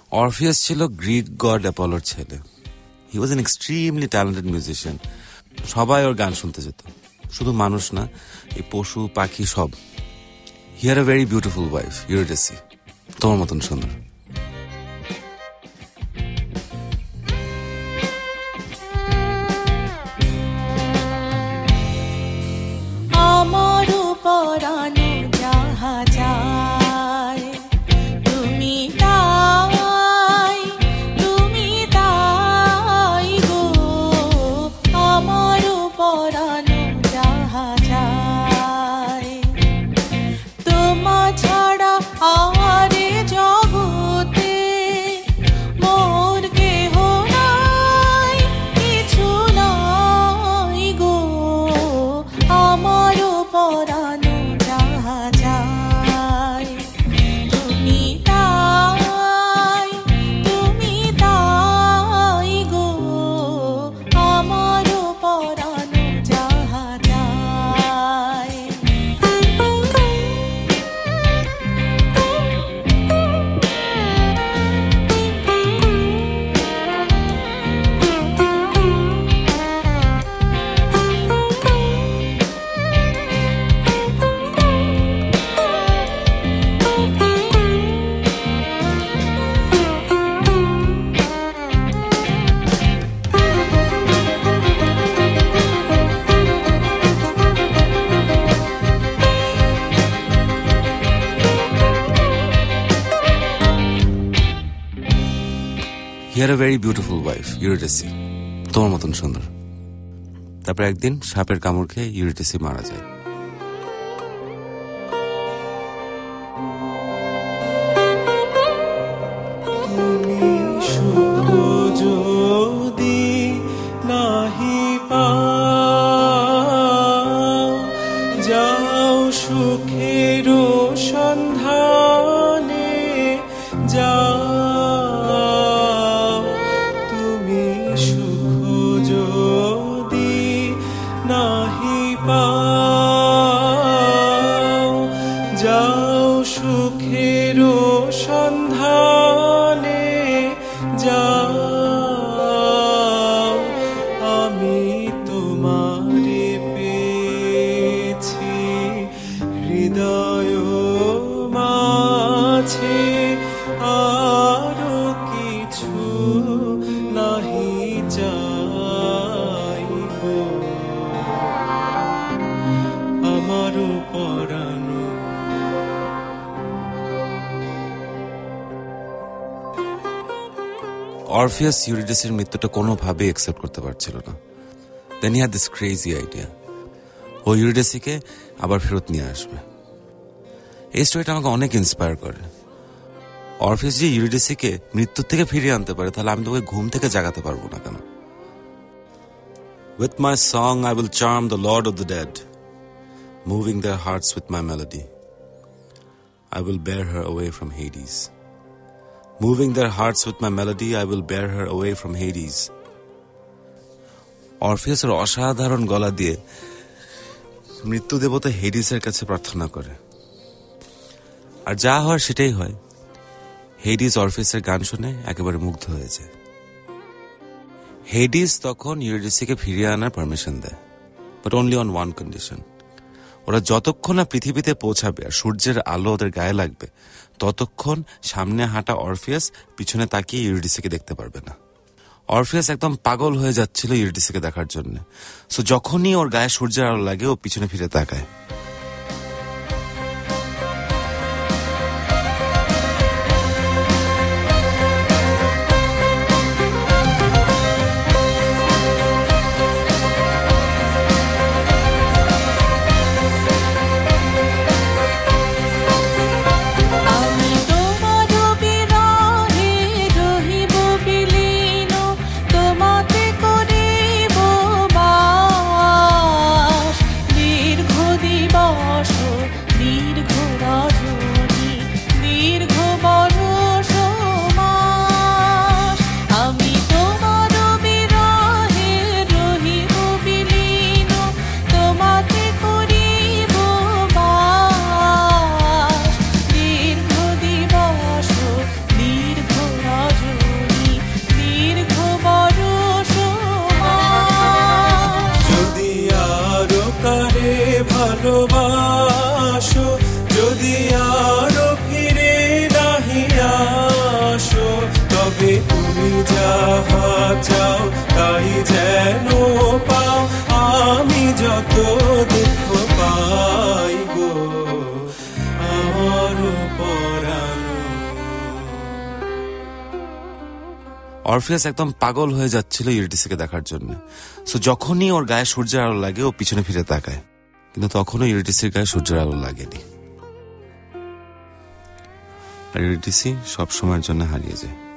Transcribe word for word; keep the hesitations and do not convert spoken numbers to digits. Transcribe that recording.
Orpheus ছিল Greek god অ্যাপোলোর ছেলে। He was an extremely talented musician. সবাই ওর গান শুনতে যেত, শুধু মানুষ না, এই পশু পাখি সব। He had a very beautiful wife, Eurydice, তোমার মতন সুন্দর। আমারও পরানো যাহা যায়, তুমি তাই, তুমি তাই গো। আমারও পরানো যাহা যায়, তোমা ছাড়া আরে জগতে মোর কেহ নাই, কিছু নাই গো। আমারও পরানো যাহা যায়, তুমি তাই, তুমি তাই গো। আমারও পরানো যাহা যায়। He had a very beautiful wife, Eurydice, তোমার মতন সুন্দর। তারপর একদিন সাপের কামড় খেয়ে ইউরিডিসি মারা যায়। তুমি সুখ যদি নাহি পাও, যাও সুখের সন্ধানে যাও। তুমি সুখ যদি নাহি পাও, যাও সুখের সন্ধানে যাও। আমি তোমারে পেয়েছি হৃদয় মাঝে, আরো কিছু নাহি চাই গো। আমারও পরানো অরফিয়াস ইউরিডিসির মৃত্যুটা কোনোভাবে অ্যাকসেপ্ট করতে পারছিল না। Then he had this crazy idea, ও ইউরিডিসিকে আবার ফেরত নিয়ে আসবে। এই স্টোরিটা আমাকে অনেক ইন্সপায়ার করে। অরফিয়াস যে ইউরিডিসিকে মৃত্যুর থেকে ফিরিয়ে আনতে পারে, তাহলে আমি তোকে ঘুম থেকে জাগাতে পারবো না কেন? With my song I will charm the lord of the dead, moving their hearts with my melody. I will bear her away from Hades. Moving their hearts with my melody, I will bear her away from Hades. অরফিয়াসের অসাধারণ গলা দিয়ে মৃত্যু দেবতা হেডিসের কাছে প্রার্থনা করে, আর যা হয় সেটাই হয়। হেডিস অরফিয়াসের গান শুনে একেবারে মুগ্ধ হয়ে যায়। হেডিস তখন ইউরিডিসিকে ফিরিয়ে আনার পারমিশন দেয়, but only on one condition. ওরা যতক্ষণ না পৃথিবীতে পৌঁছাবে আর সূর্যের আলো ওদের গায়ে লাগবে, ততক্ষণ সামনে হাঁটা অরফিয়াস পিছনে তাকিয়ে ইউরিডিসিকে দেখতে পারবে না। অরফিয়াস একদম পাগল হয়ে যাচ্ছিল ইউরিডিসিকে দেখার জন্য। সো যখনই ওর গায়ে সূর্যের আলো লাগে, ও পিছনে ফিরে তাকায়। তোমাতে করিব বাস, দীর্ঘ দিবা ভালোবাসো যদি আরো ফিরে নাহি আসো, তবে তুমি যাহা চাও তাই যেন পাও, আমি যত দুঃখ পাই গো আমার পরাণ। অরফিয়াস একদম পাগল হয়ে যাচ্ছিল ইউরিডিসকে দেখার জন্য। সো যখনই ওর গায়ে সূর্যের আলো লাগে ও পিছনে ফিরে তাকায়, কিন্তু তখনও ইউরিডিসির গায়ে সূর্যের আলো লাগেনি। আর ইউরিডিসি সব সময়ের জন্য হারিয়ে যায়।